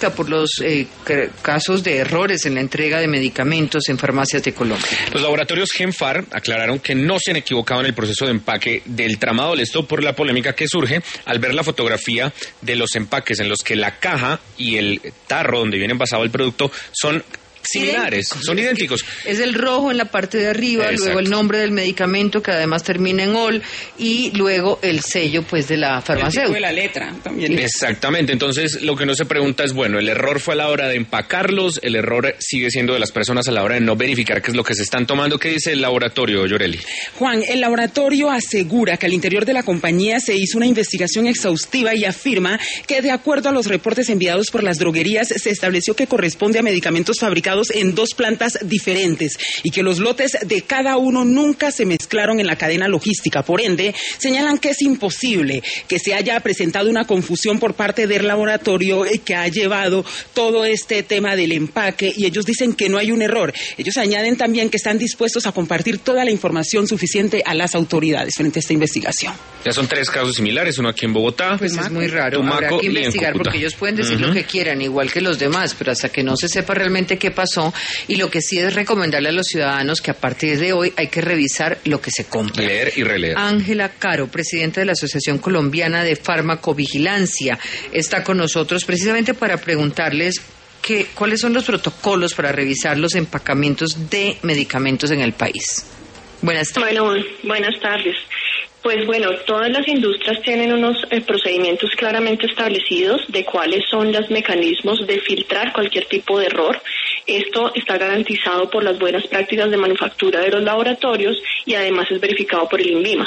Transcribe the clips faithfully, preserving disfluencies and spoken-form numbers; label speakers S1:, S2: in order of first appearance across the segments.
S1: por los eh, casos de errores en la entrega de medicamentos en farmacias de Colombia.
S2: Los laboratorios Genfar aclararon que no se han equivocado en el proceso de empaque del tramadol. Esto por la polémica que surge al ver la fotografía de los empaques en los que la caja y el tarro donde viene envasado el producto son similares, idénticos. Son idénticos.
S1: Es el rojo en la parte de arriba, exacto, luego el nombre del medicamento que además termina en ol y luego el sello pues de la farmacéutica.
S3: de la letra también.
S2: Exactamente, entonces lo que no se pregunta es, bueno, el error fue a la hora de empacarlos, el error sigue siendo de las personas a la hora de no verificar qué es lo que se están tomando. ¿Qué dice el laboratorio, Yoreli?
S3: Juan, el laboratorio asegura que al interior de la compañía se hizo una investigación exhaustiva y afirma que de acuerdo a los reportes enviados por las droguerías se estableció que corresponde a medicamentos fabricados en dos plantas diferentes y que los lotes de cada uno nunca se mezclaron en la cadena logística. Por ende, señalan que es imposible que se haya presentado una confusión por parte del laboratorio que ha llevado todo este tema del empaque, y ellos dicen que no hay un error. Ellos añaden también que están dispuestos a compartir toda la información suficiente a las autoridades frente a esta investigación.
S2: Ya son tres casos similares, uno aquí en Bogotá.
S1: Pues es muy raro,
S2: Tumaco,
S1: habrá que investigar porque ellos pueden decir uh-huh. lo que quieran, igual que los demás, pero hasta que no se sepa realmente qué pasó. Y lo que sí es recomendarle a los ciudadanos que a partir de hoy hay que revisar lo que se compra.
S2: Leer y releer.
S1: Ángela Caro, presidenta de la Asociación Colombiana de Farmacovigilancia, está con nosotros precisamente para preguntarles que, cuáles son los protocolos para revisar los empacamientos de medicamentos en el país. Buenas tardes.
S4: Bueno, buenas tardes. Pues bueno, todas las industrias tienen unos eh, procedimientos claramente establecidos de cuáles son los mecanismos de filtrar cualquier tipo de error. Esto está garantizado por las buenas prácticas de manufactura de los laboratorios y además es verificado por el INVIMA.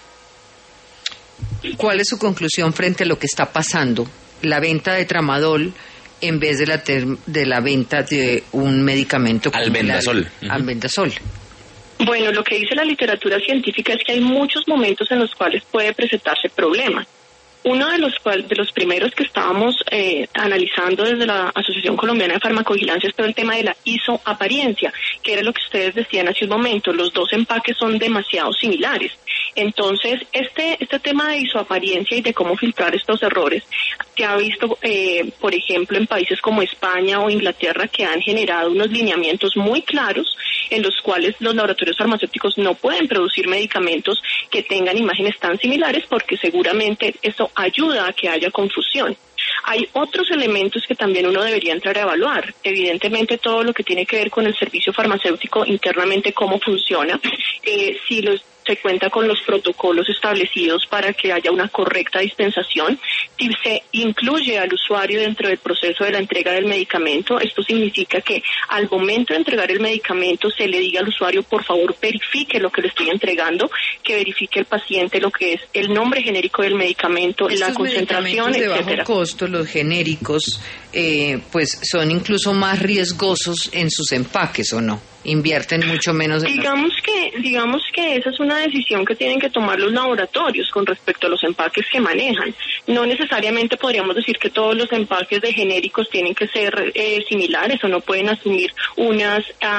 S1: ¿Cuál es su conclusión frente a lo que está pasando? La venta de tramadol en vez de la, ter- de la venta de un medicamento como
S2: albendazol.
S1: El albendazol.
S4: Bueno, lo que dice la literatura científica es que hay muchos momentos en los cuales puede presentarse problemas. Uno de los cual, de los primeros que estábamos eh, analizando desde la Asociación Colombiana de Farmacovigilancia es todo el tema de la isoaparencia, que era lo que ustedes decían hace un momento. Los dos empaques son demasiado similares. Entonces, este este tema de isoaparencia y de cómo filtrar estos errores se ha visto, eh, por ejemplo, en países como España o Inglaterra, que han generado unos lineamientos muy claros en los cuales los laboratorios farmacéuticos no pueden producir medicamentos que tengan imágenes tan similares porque seguramente eso ayuda a que haya confusión. Hay otros elementos que también uno debería entrar a evaluar. Evidentemente todo lo que tiene que ver con el servicio farmacéutico internamente, cómo funciona, eh, si los se cuenta con los protocolos establecidos para que haya una correcta dispensación. Si se incluye al usuario dentro del proceso de la entrega del medicamento, esto significa que al momento de entregar el medicamento se le diga al usuario, por favor, verifique lo que le estoy entregando, que verifique el paciente lo que es el nombre genérico del medicamento,
S1: estos
S4: la concentración,
S1: de
S4: etcétera.
S1: Bajo costo, los genéricos, eh, pues son incluso más riesgosos en sus empaques, ¿o no? Invierten mucho menos en
S4: digamos que digamos que esa es una decisión que tienen que tomar los laboratorios con respecto a los empaques que manejan. No necesariamente podríamos decir que todos los empaques de genéricos tienen que ser eh, similares o no pueden asumir unas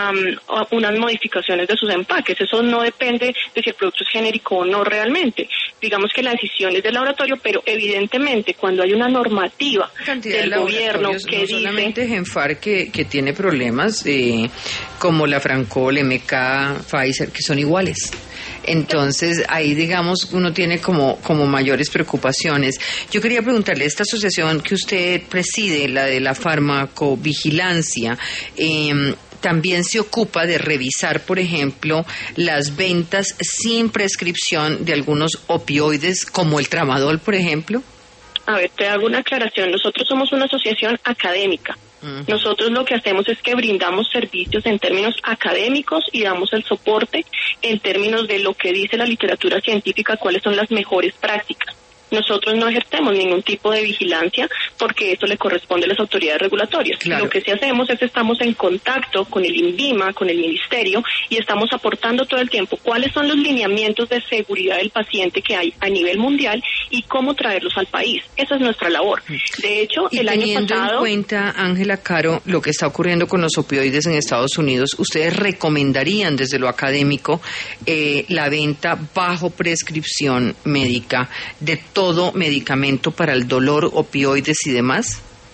S4: um, unas modificaciones de sus empaques. Eso no depende de si el producto es genérico o no realmente. Digamos que la decisión es del laboratorio, pero evidentemente cuando hay una normativa del
S1: de
S4: gobierno que
S1: no
S4: dice...
S1: solamente Genfar que, que tiene problemas, eh, como la Francol, M K, Pfizer, que son iguales. Entonces, ahí, digamos, uno tiene como, como mayores preocupaciones. Yo quería preguntarle, esta asociación que usted preside, la de la farmacovigilancia, eh, también se ocupa de revisar, por ejemplo, las ventas sin prescripción de algunos opioides, como el tramadol, por ejemplo.
S4: A ver, te hago una aclaración. Nosotros somos una asociación académica. Nosotros lo que hacemos es que brindamos servicios en términos académicos y damos el soporte en términos de lo que dice la literatura científica, cuáles son las mejores prácticas. Nosotros no ejercemos ningún tipo de vigilancia porque eso le corresponde a las autoridades regulatorias. Claro. Lo que sí hacemos es que estamos en contacto con el INVIMA, con el Ministerio, y estamos aportando todo el tiempo cuáles son los lineamientos de seguridad del paciente que hay a nivel mundial y cómo traerlos al país. Esa es nuestra labor. De hecho,
S1: y
S4: el año pasado...
S1: teniendo en cuenta, Ángela Caro, lo que está ocurriendo con los opioides en Estados Unidos, ¿ustedes recomendarían desde lo académico eh, la venta bajo prescripción médica de todo medicamento para el dolor, opioides y demás?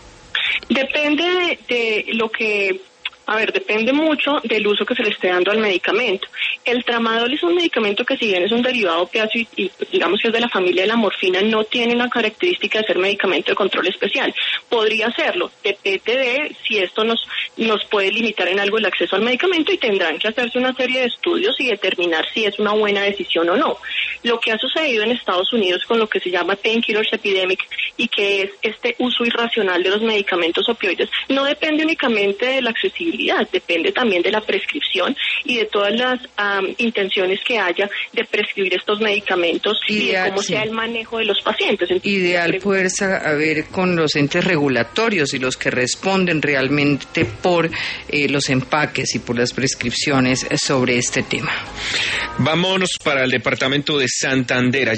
S4: Depende de, de lo que... A ver, depende mucho del uso que se le esté dando al medicamento. El tramadol es un medicamento que, si bien es un derivado opiáceo y, y digamos que es de la familia de la morfina, no tiene una característica de ser medicamento de control especial. Podría serlo, depende de si esto nos, nos puede limitar en algo el acceso al medicamento, y tendrán que hacerse una serie de estudios y determinar si es una buena decisión o no. Lo que ha sucedido en Estados Unidos con lo que se llama Painkillers Epidemic, y que es este uso irracional de los medicamentos opioides, no depende únicamente de la accesibilidad, depende también de la prescripción y de todas las um, intenciones que haya de prescribir estos medicamentos. Ideal, y de cómo sí. sea el manejo de los pacientes. Entonces,
S1: ideal poder saber con los entes regulatorios y los que responden realmente por eh, los empaques y por las prescripciones sobre este tema.
S2: Vámonos para el departamento de Santander.